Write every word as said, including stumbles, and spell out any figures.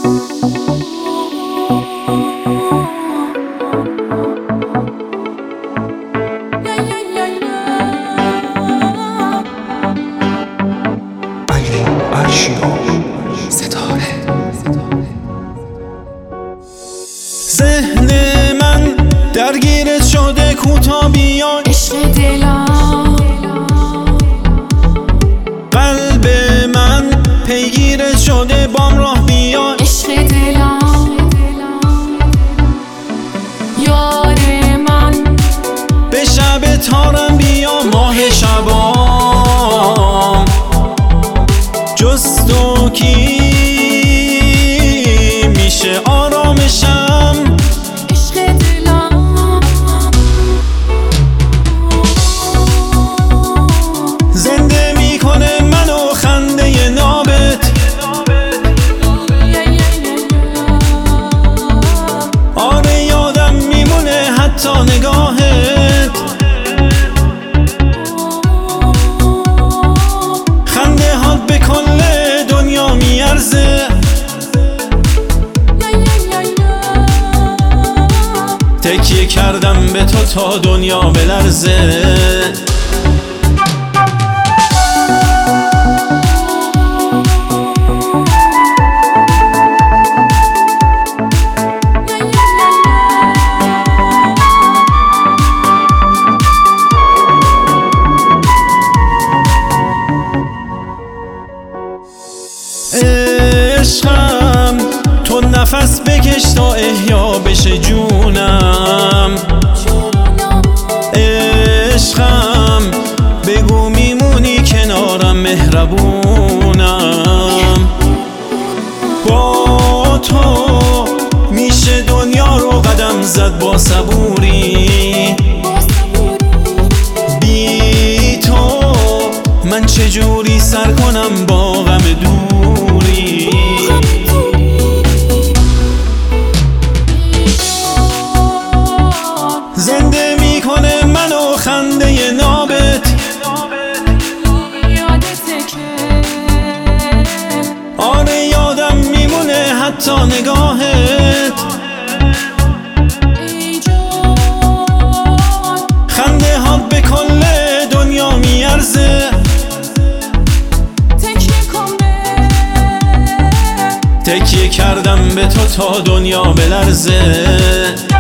ذهن من درگیرت شده، کوتا بیا عشق دلم. قلب من پیگیرت شده، بام راه بیا عشق دلم. یار من به شب تارم بیا، ماه شبام جز تو کی میشه آرامشم. عشق دلم. زنده میکنه منو خنده نابت، آره یادم میمونه حتی نگاهت. خنده هات به کل دنیا میارزه، تکیه کردم به تو تا دنیا بلرزه. عشقم تو نفس بکش تا احیا بشه جونم. عشقم بگو میمونی کنارم، مهربونم. با تو میشه دنیا رو قدم زد با صبوری، بی تو من چجوری سر کنم با غم دوری. زنده میکنه منو خنده نابت، آره یادم میمونه حتی نگاهت. خنده هات به کل دنیا میارزه، تکیه کردم به تو تا دنیا بلرزه.